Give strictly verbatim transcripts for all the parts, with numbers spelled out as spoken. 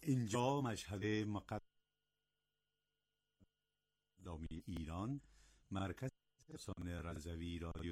اینجا مشهد مقدمی ایران، مرکز افسانه رضوی رادیو.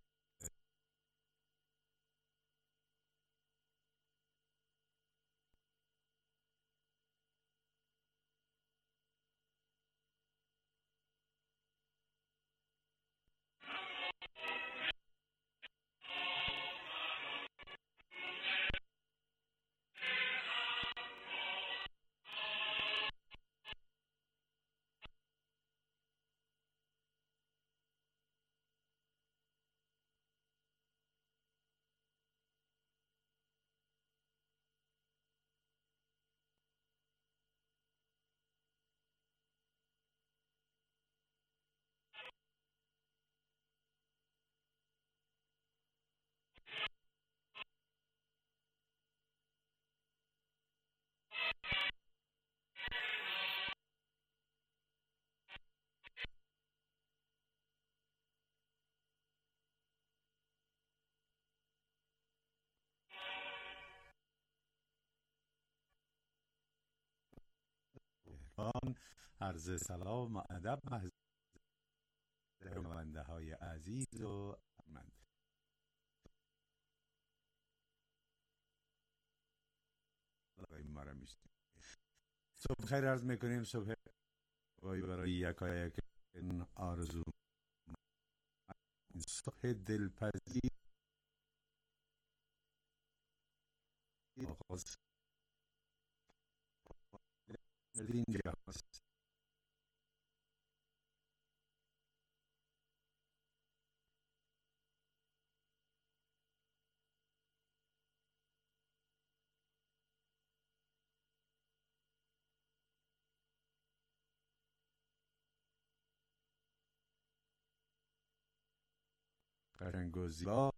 عرض سلام و ادب محضر شنونده های عزیز و ارجمند. صبح خیر عرض میکنیم. صبح وای برای یکایک آرزو، صبح دلپذیر آغاز این جهان. قشنگ و زیبا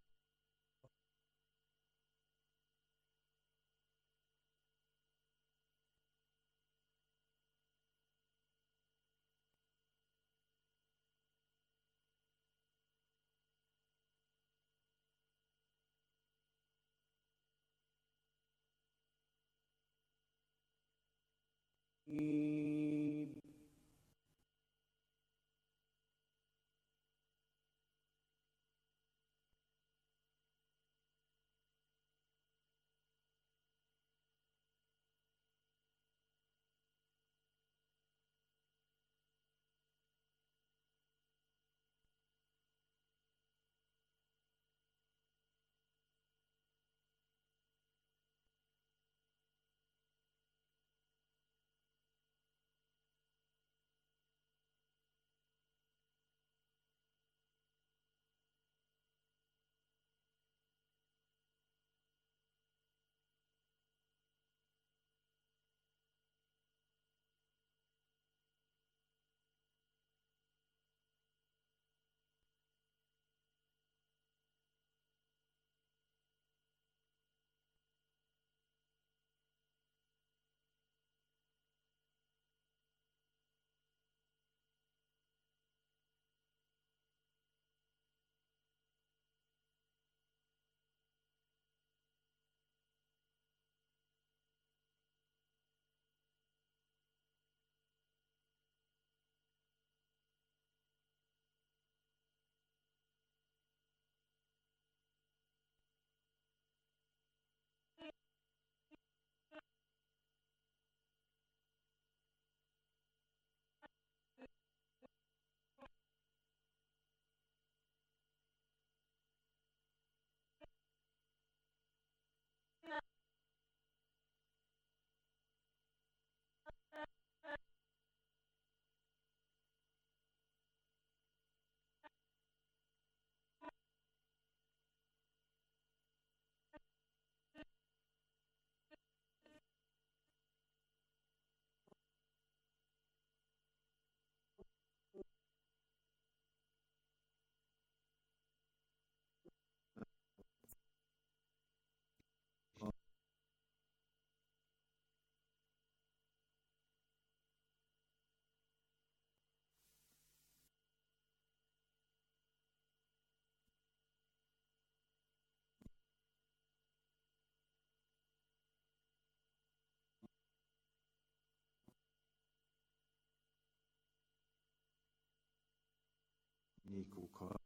نیکوکار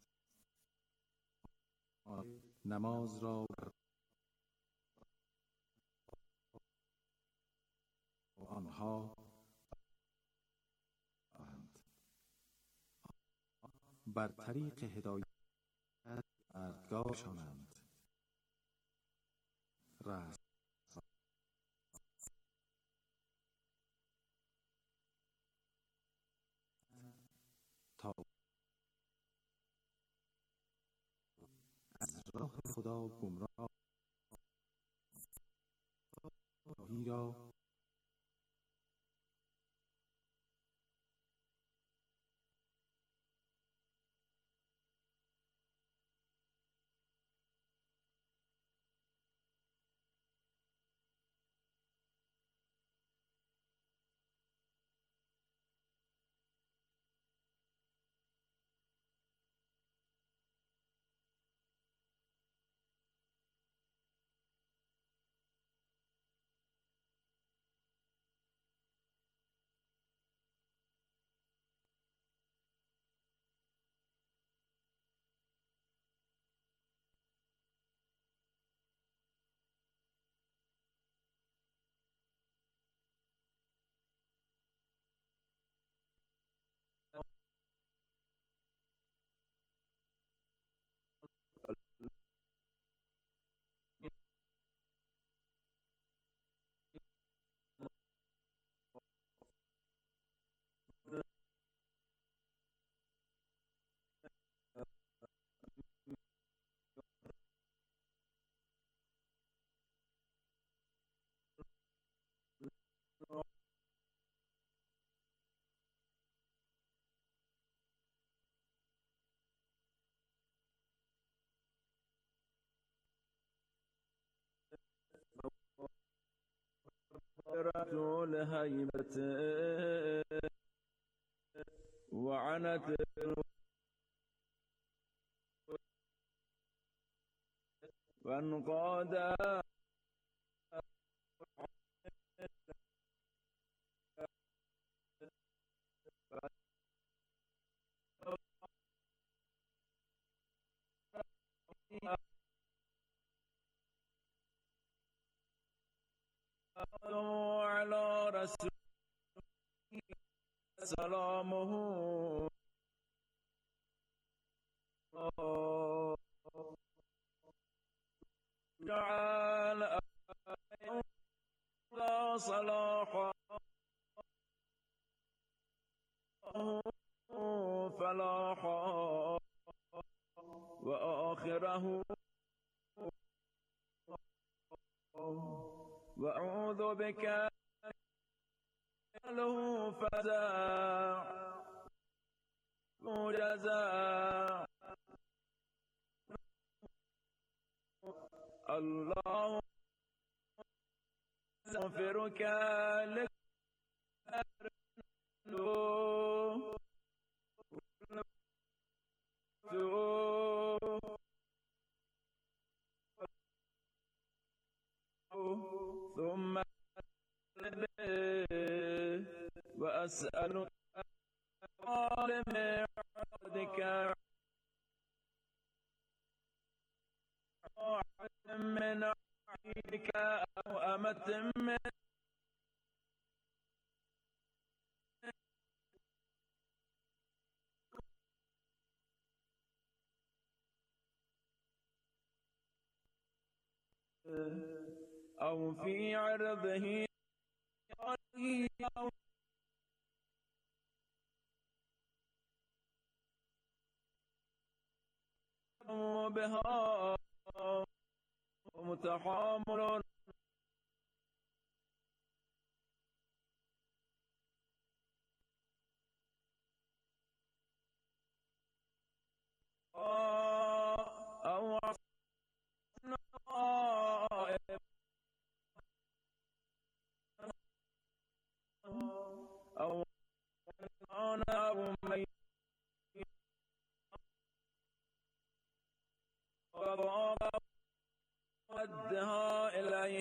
نماز را آنها بر طریق هدایت اردگاه شانند رست تا از راه خدا گمراه را رجل هيبته وعنت وانقاد على رسول سلامه جعل لا صلاح فلاحا وآخره وأعوذ بك له فزع جزاء الله أغفرك لك ثم وأسألك من عبدك من عبدك أو أمة من أو في عرضه أو بها متحامل أو أو أنا أمي ردها إلي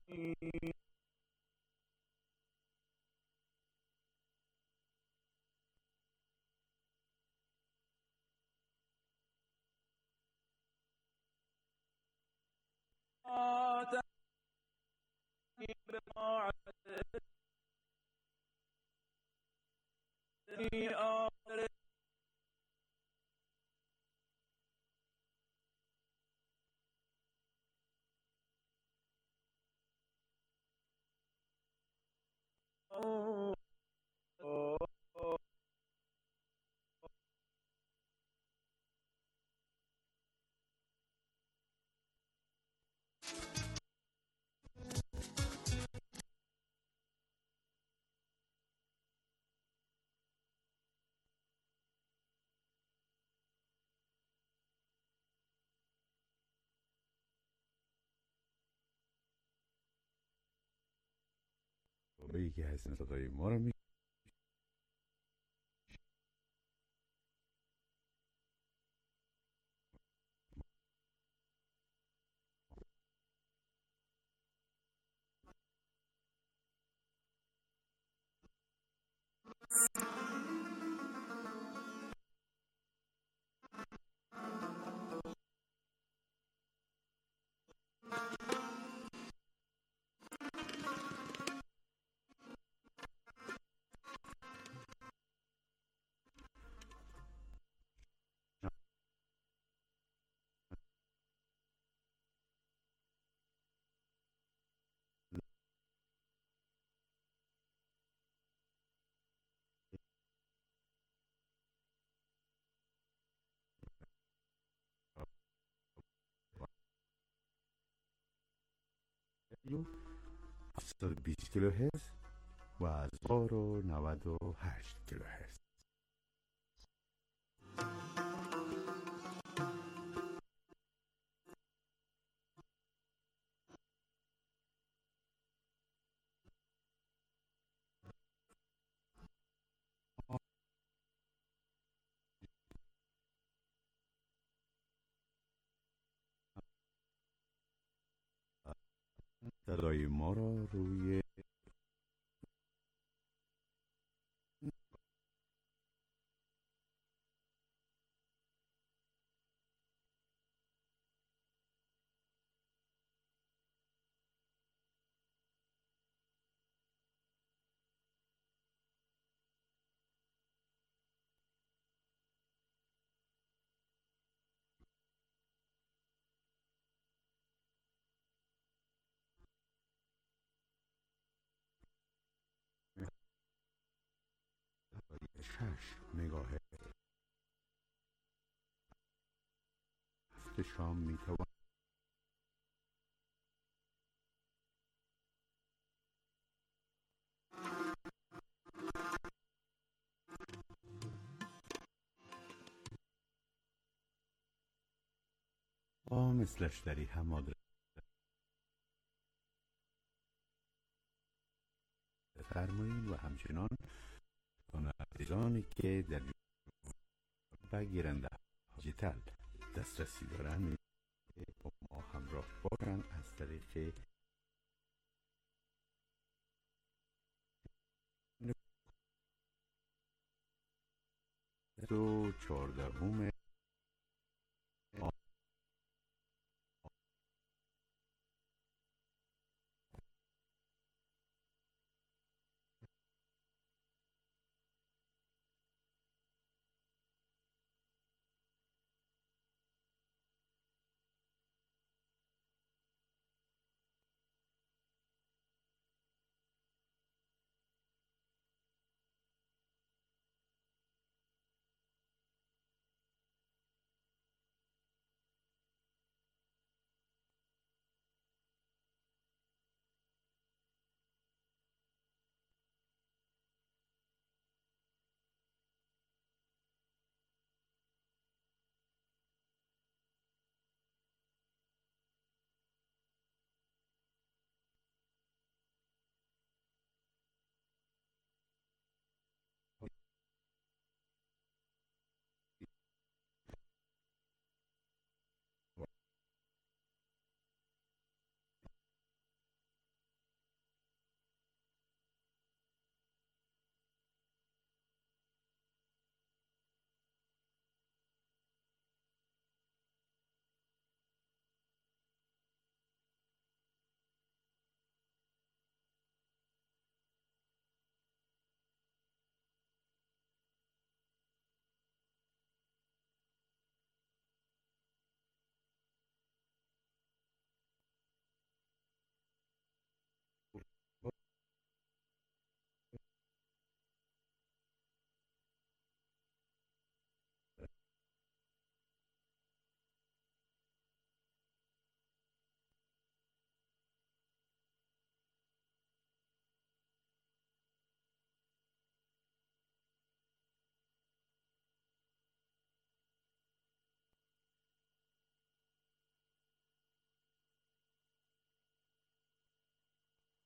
به یکی از صدای ما رو می هفتصد و بیست کیلوهرتز و هزار و نود و هشت کیلوهرتز. صدای ما را روی شش مگاهرتز هفت شام می توان با مثلشتری هم آدرس فرمایید و همچنان عزیزانی که در و گیرنده دیجیتال دسترسی دارند با ما همراه باشند از طریق دو چهاردهم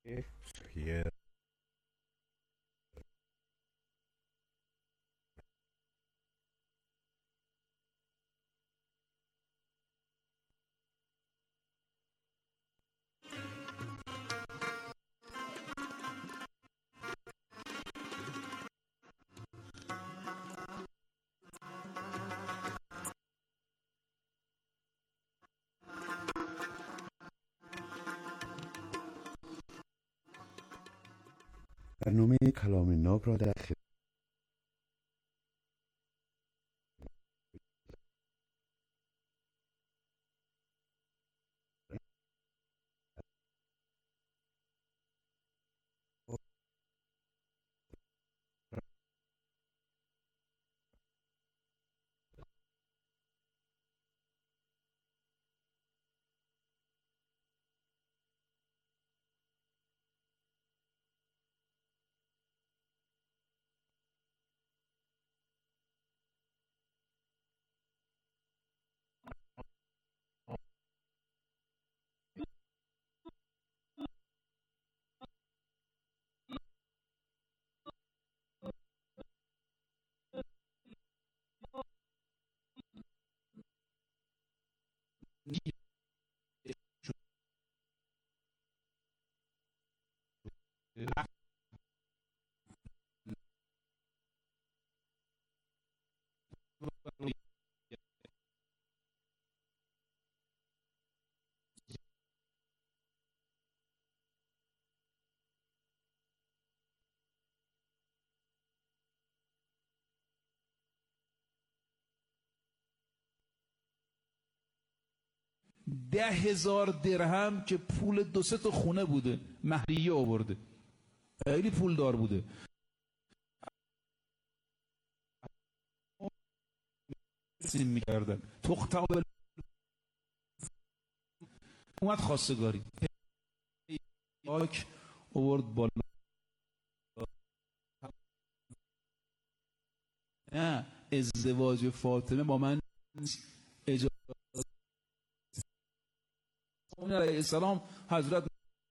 صحیح. برنامه کلام ناب را در خدمت ده هزار درهم که پول دو سه تا خونه بوده، مهریه آورده، خیلی پول دار بوده. سیم میکردن تختا بل... اومد خواستگاری آک آورد بالا. نه ازدواج فاطمه با من اجازه علیه السلام حضرت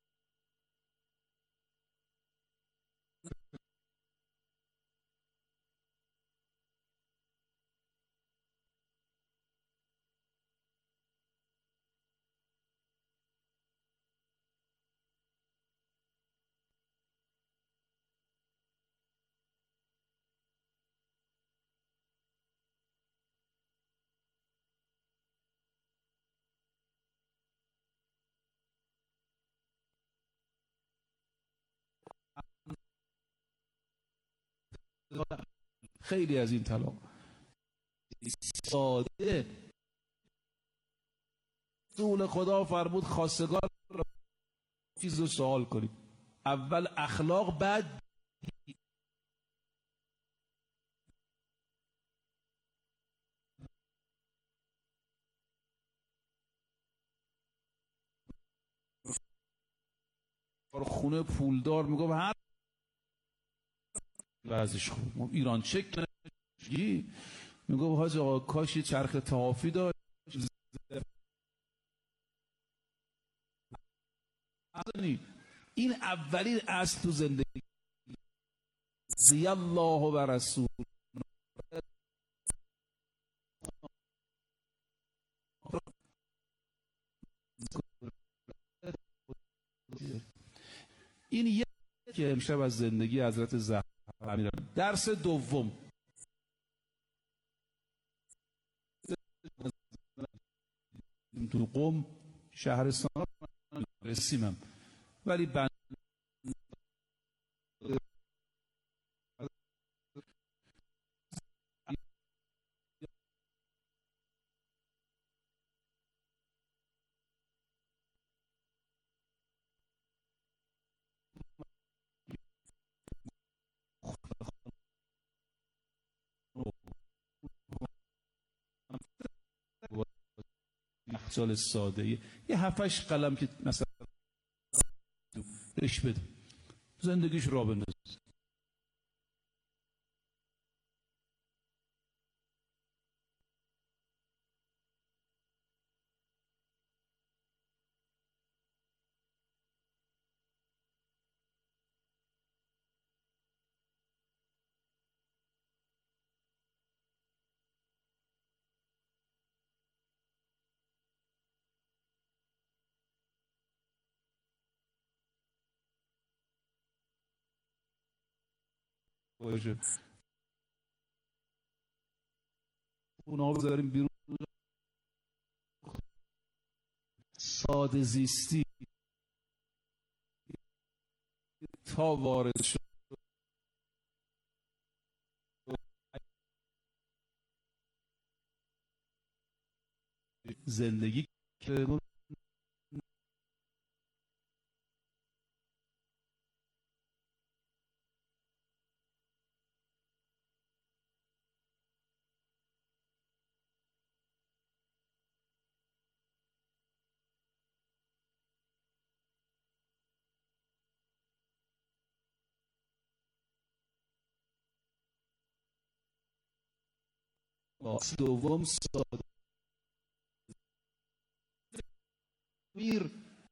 خیلی از این طلاق ساده رسول خدا فرمود خواستگار را چیز رو سوال کنید، اول اخلاق بعد خونه پولدار. میگم هر وضعش خوب، ما ایران چک نشگی. میگم حاج آقا کاش یه چرخ تحافی داشت. این اولین اصل تو زندگی زی الله و رسول. این یک که امشب از زندگی حضرت زهرا میرم. درس دوم تو قم شهرستان رسیمم، ولی بند یخچال ساده یه هفتش قلم که مثلا بهش بده زندگیش را بندازه. باشه. اونا بذاریم بیرون، ساده زیستی تا وارد شد زندگی که دوم ساده میر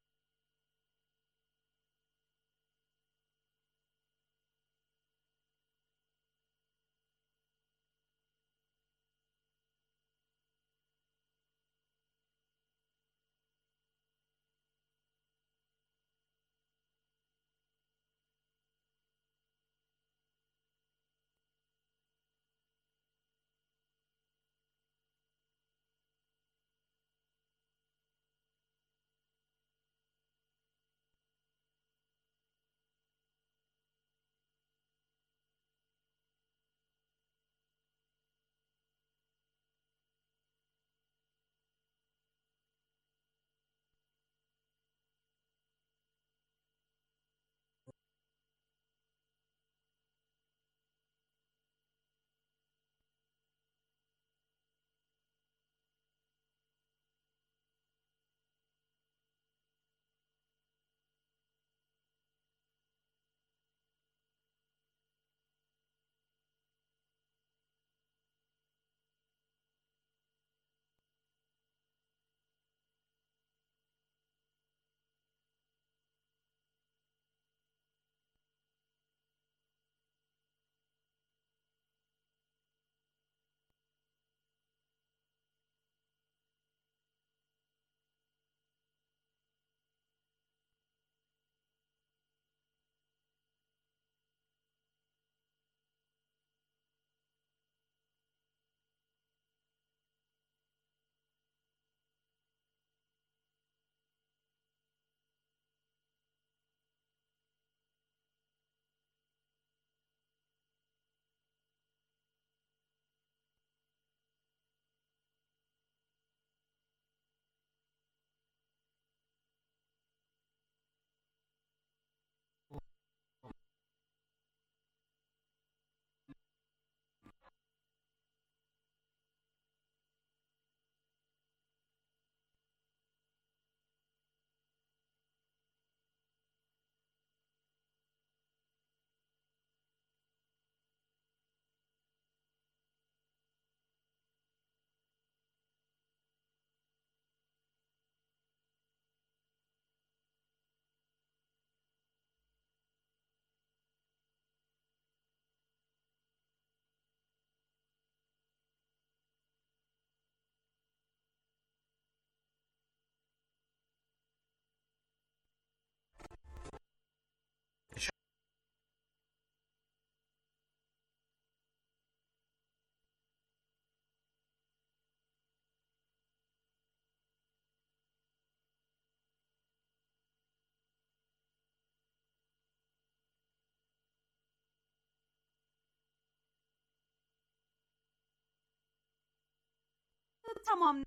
تمام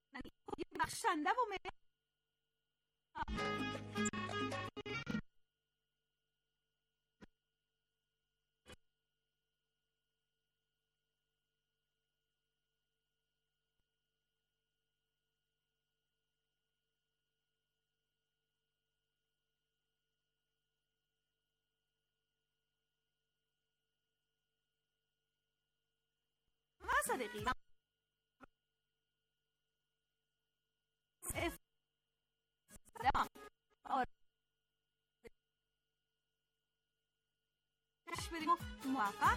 بخشنده و مهربان صدیقی بریم و موفق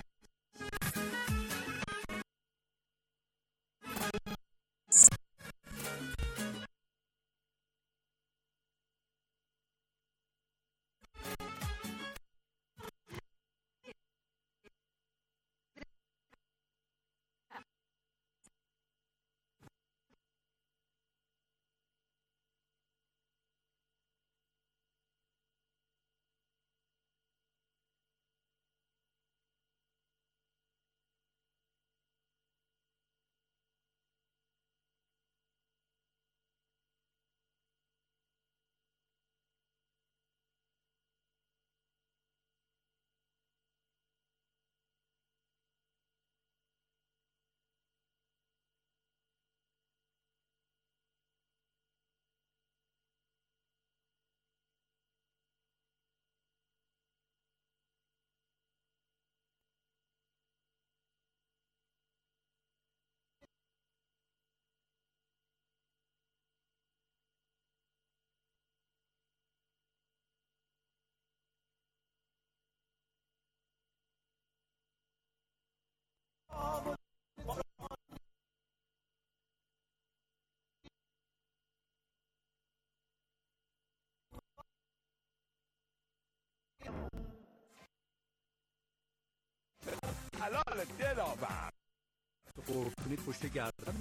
حلال دلاور. قرب کنید پشت گردن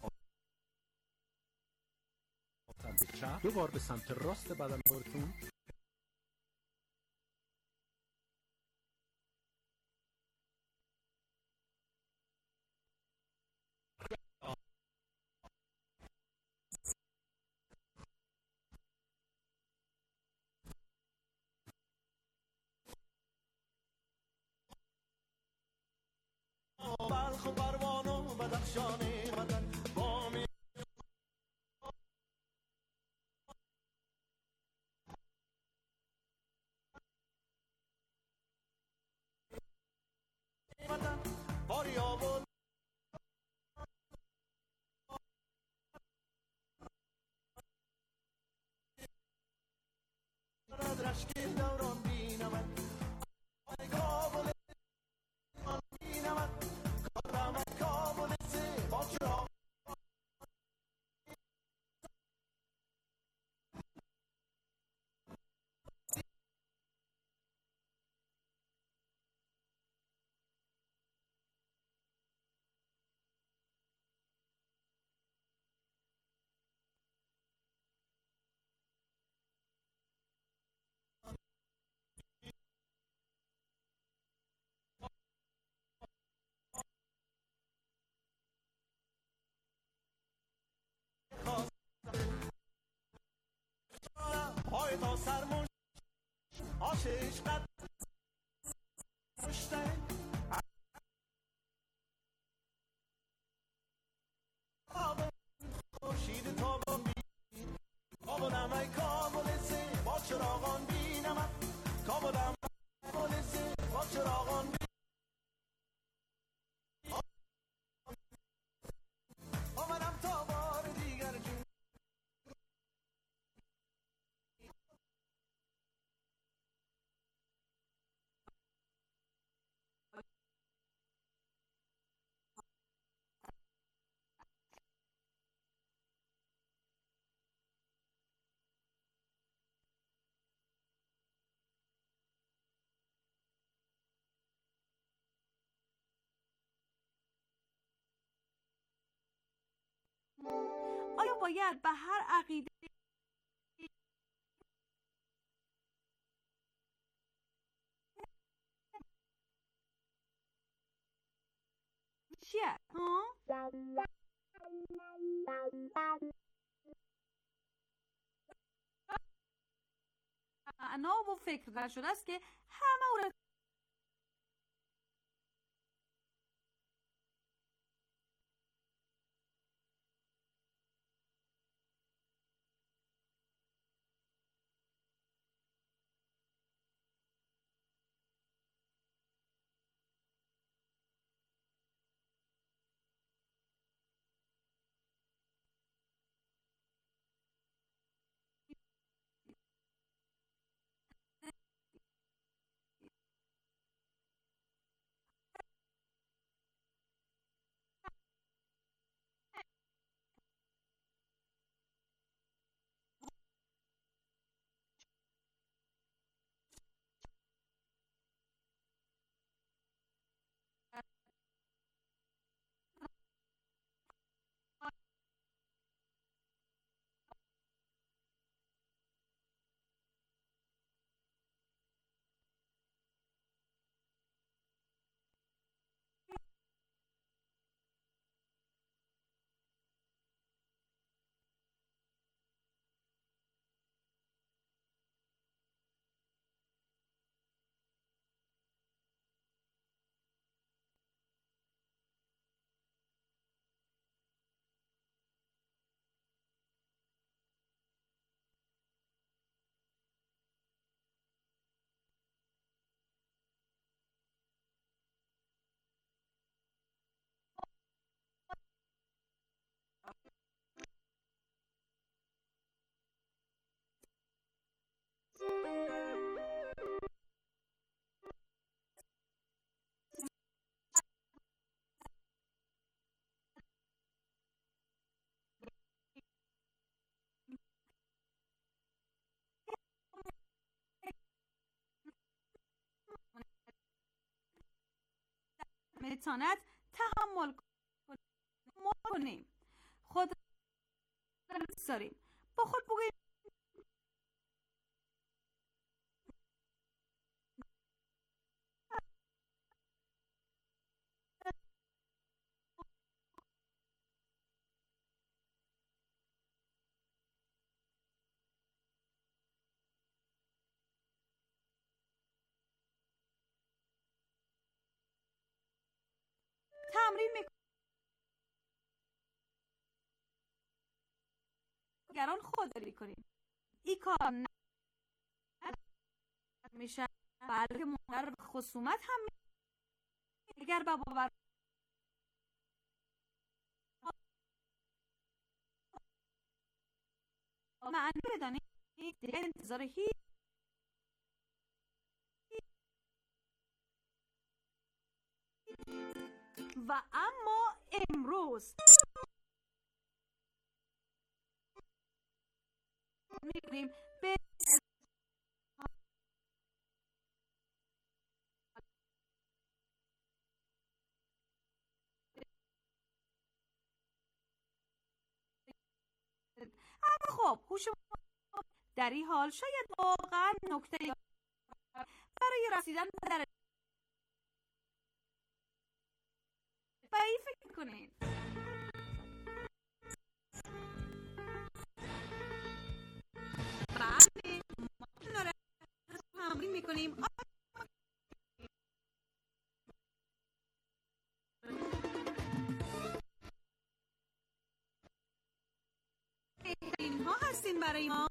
سمت چپ، دو بار به سمت راست بدن بارتون. بلخ و پروان و بدخشان وطن با می وطن فاریاب و رشکی دوران بینمد آی کابل بینمد کارم کابل سه با چرا های تا سرمون آشش قد مشتن آب خوشید تا با بی کابلم ای کابل سه با چراغان بینمت کابلم کابل سه با چراغان بینمت آمدم تا بار دیگر جون آیا باید به هر عقیده چیه؟ ها؟ معنا و فکر در شده است که همه او را متانت تحمل کنیم. خود را بساریم. با خود بگوییم تمرین میکنیم. دیگران خودداری کنیم. این کار نه میشه بلکه منجر به خصومت هم میشه. اگر با باور معنی بدانید دیگر انتظار هیچ و اما امروز می‌گوییم به اما خب هوش در این حال شاید واقعا نکته برای رسیدن به در به این فکر کنید. بله ما کنار تمرین میکنیم. این ها هستین برای ما.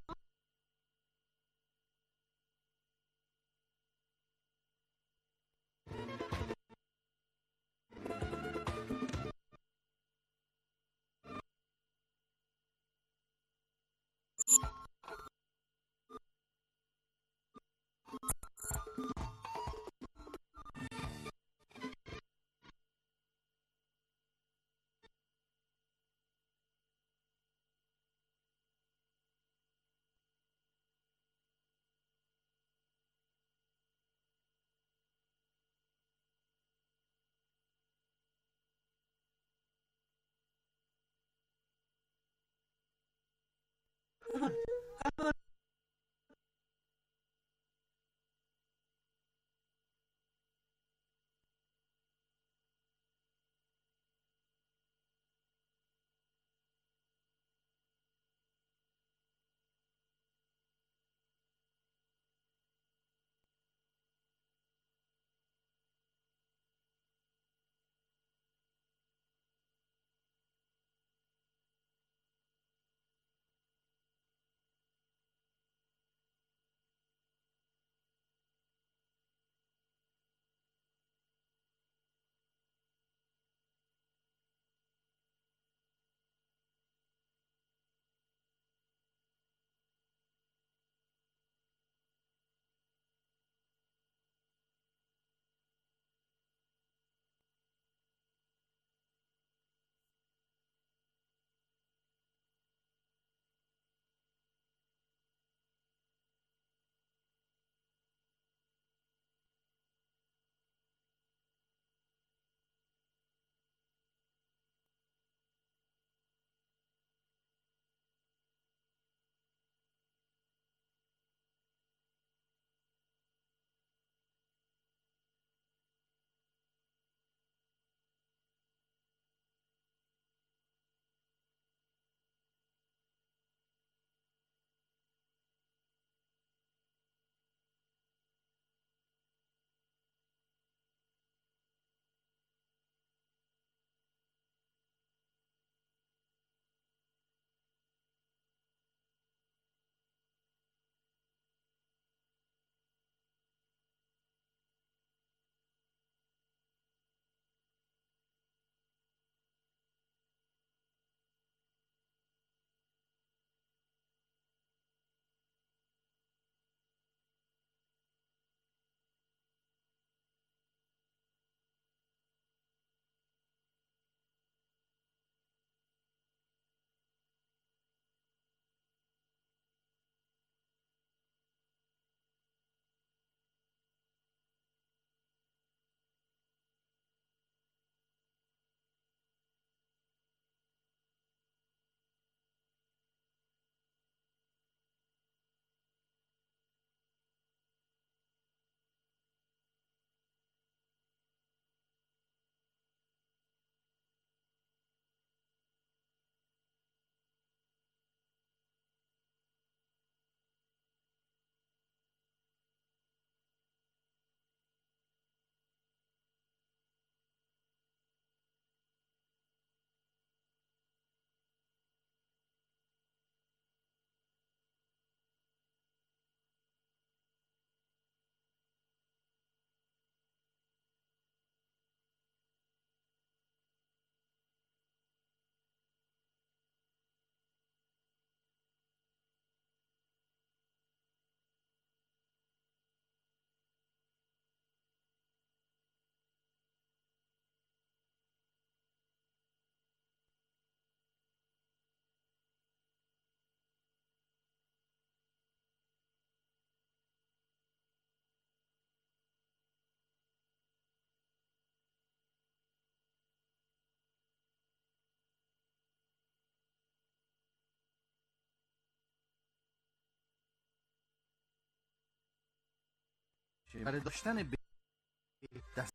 که برای داشتن به دست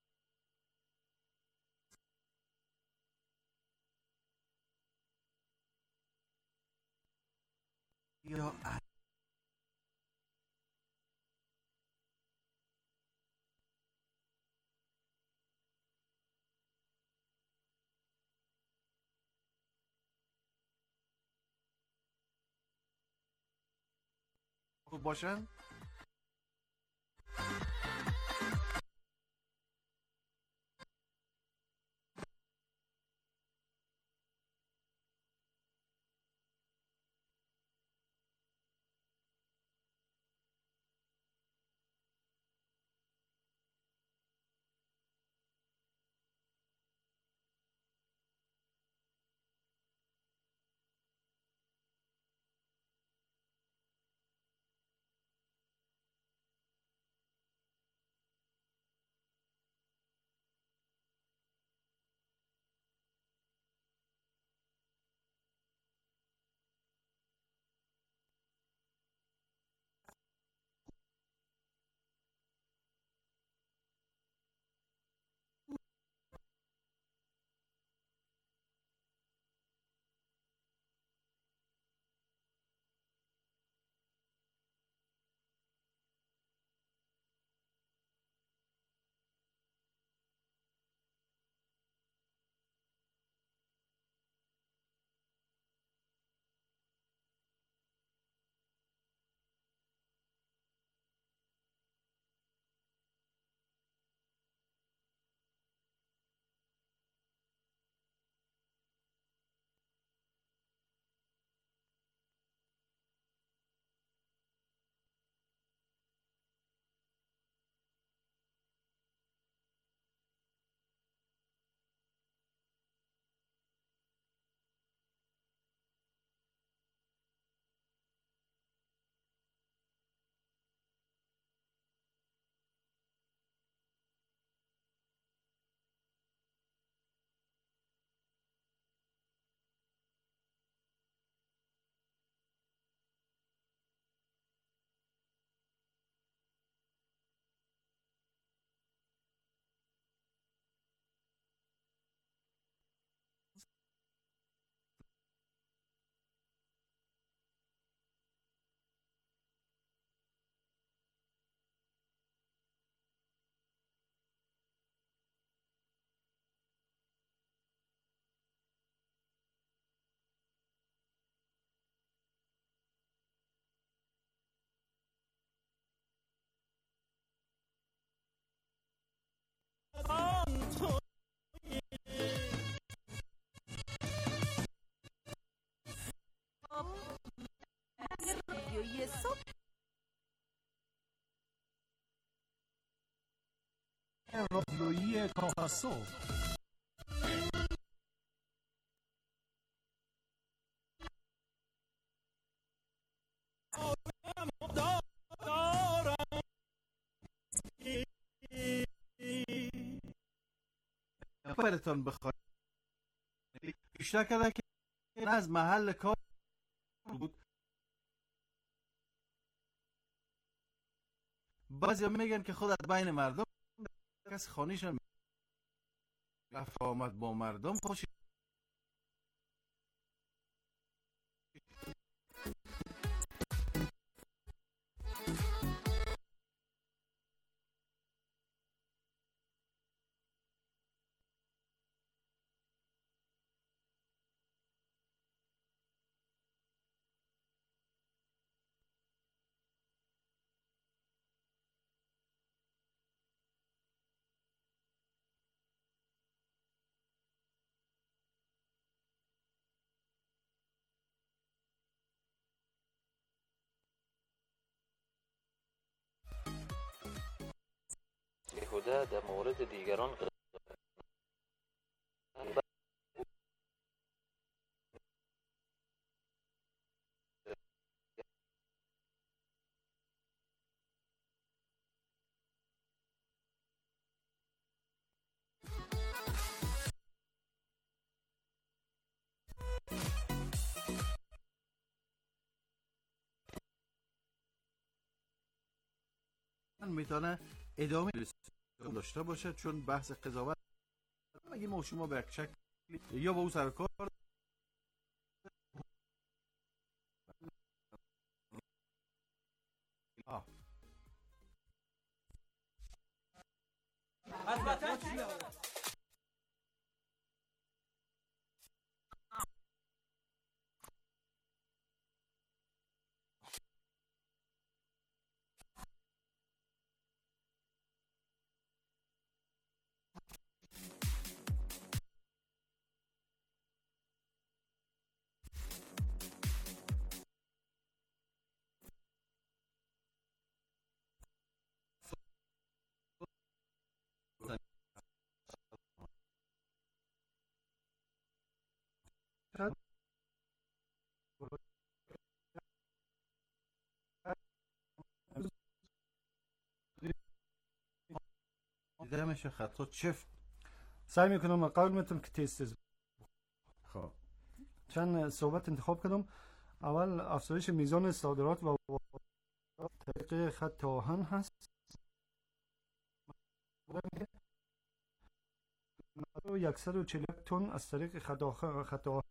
یا خوب باشن. رادیویی صبح رادیویی کاخ صبح. برتون بخواد بیشتر کردن که از محل کار بود. بعضی میگن که خودت بین مردم کسی خانیشون رفت آمد با مردم خوشی بیهوده در مورد دیگران غلط میتونه ادامه داشته باشه، چون بحث قضاوت اگه ما شما به یک شکل یا با او سرکار آه. دیده میشه خطا چفت. سعی میکنم قول میتونم که تیز تیز. خب چند صحبت انتخاب کردم. اول افزایش میزان صادرات و طریق خط آهن هست. صد و چهل و یک تن از طریق خط آهن خط آهن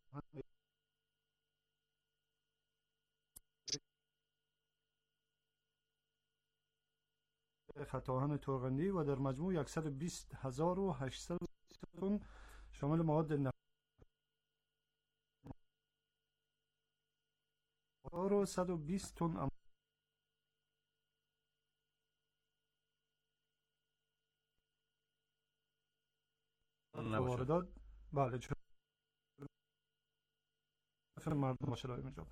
خط آهن تورغندی و در مجموع صد و بیست هزار و هشتصد تن شامل مواد نفت و صد و بیست تن واردات. بله چون مردم باشه لای اینجا.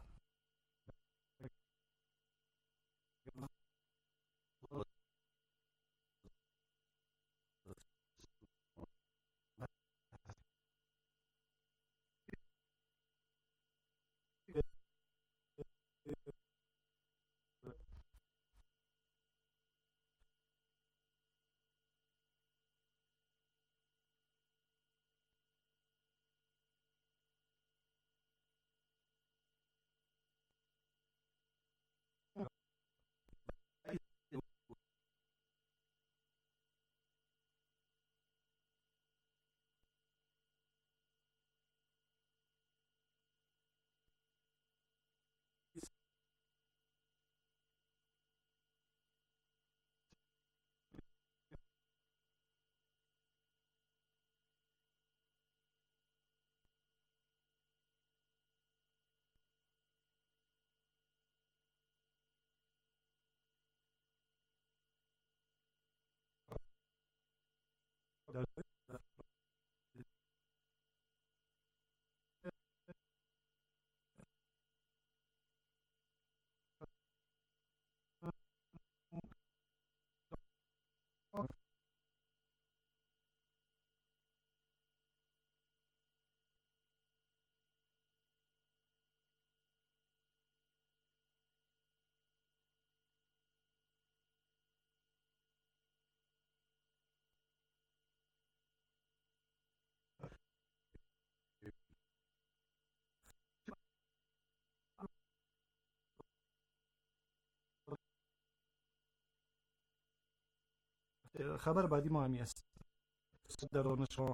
خبر بعدی ما همی است در دانشگاه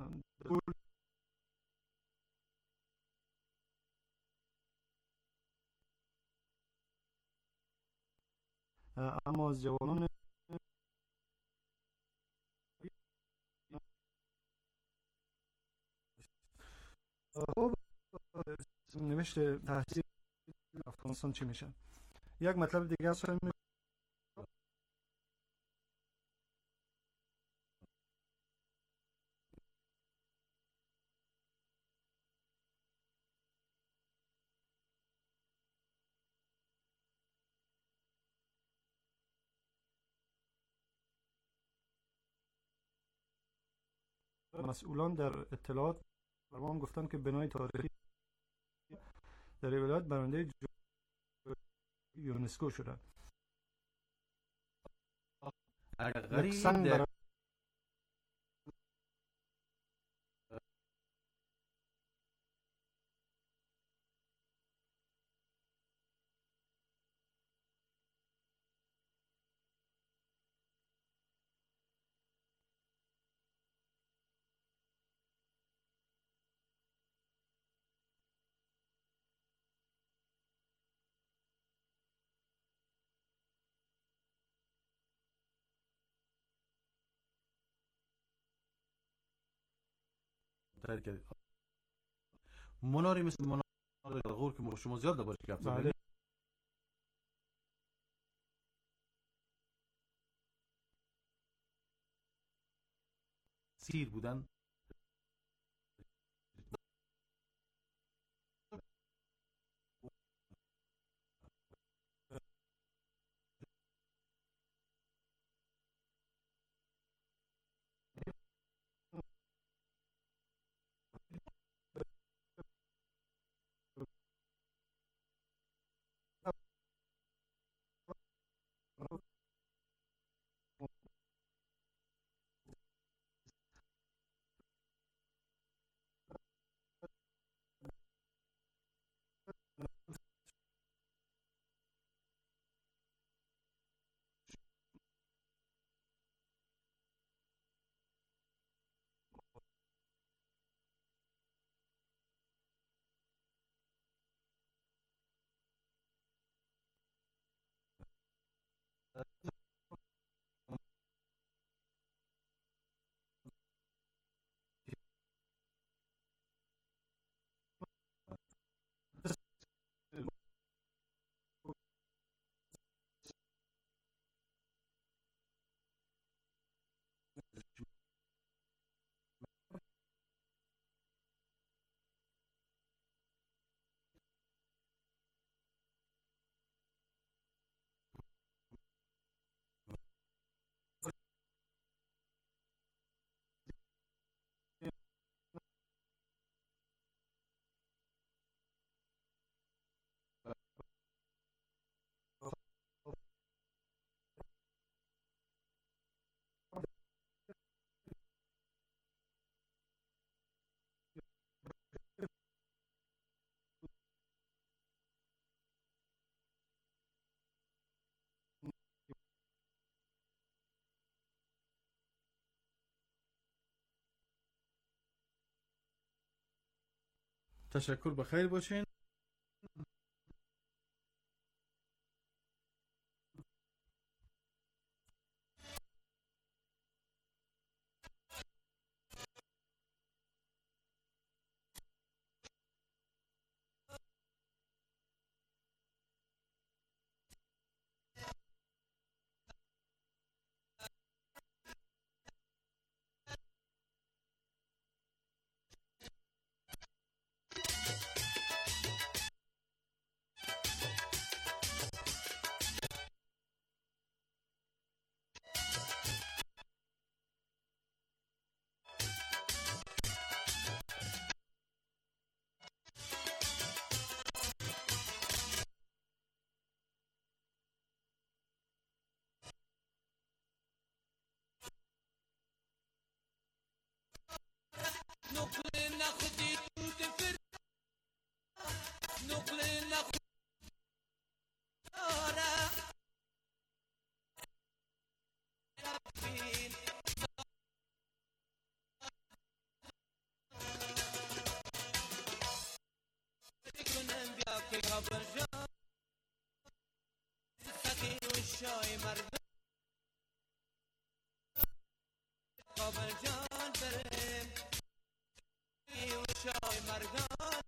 اما از جوانان خب نوشته تحصیل افغانستان چی میشه. یک مطلب دیگه است مسئولان در اطلاعات برام گفتن که بنای تاریخی در ولایت برنده یونسکو شده. یک سنگ در مناری مثل منار غور که شما زیاد دربارش گفت زدید. سیر بودن تشکر، بخیر باشین. کابل جان سخی و شای مردم کابل جان برم سخی و شای مردم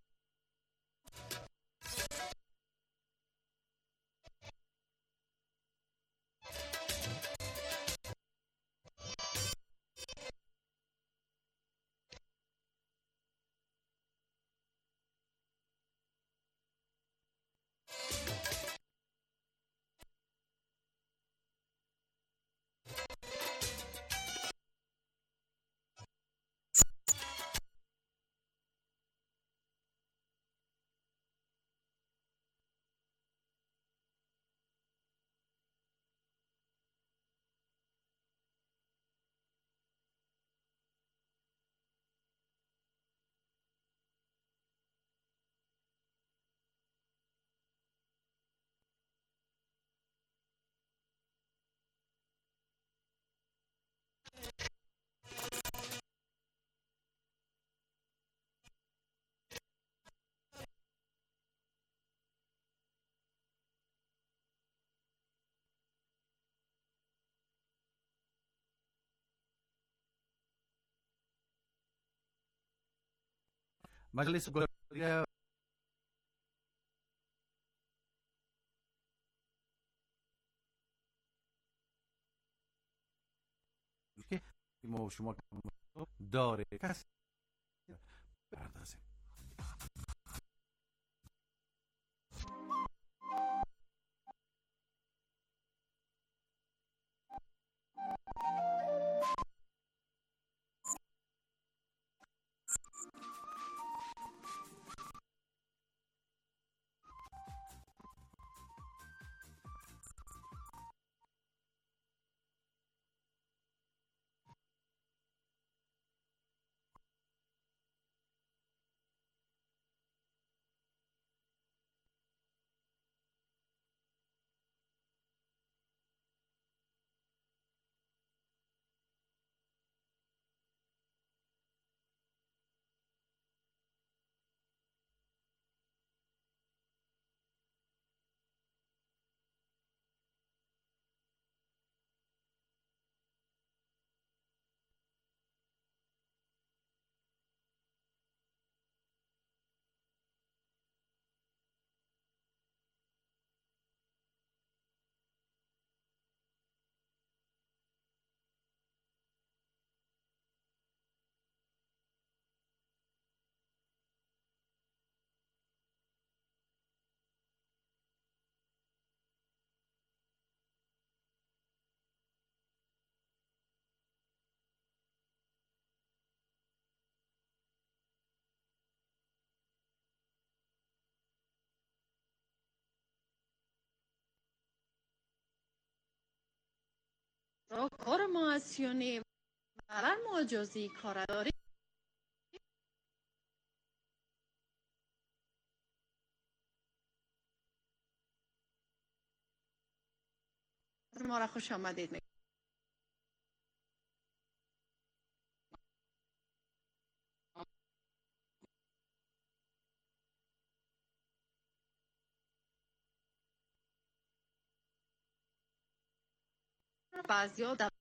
مجلس گلبرگ که ما و شما داره کسی بردازیم. کار ما اسیونی برای مجازی کارداری ما را خوش آمدید میگم. بعضیا در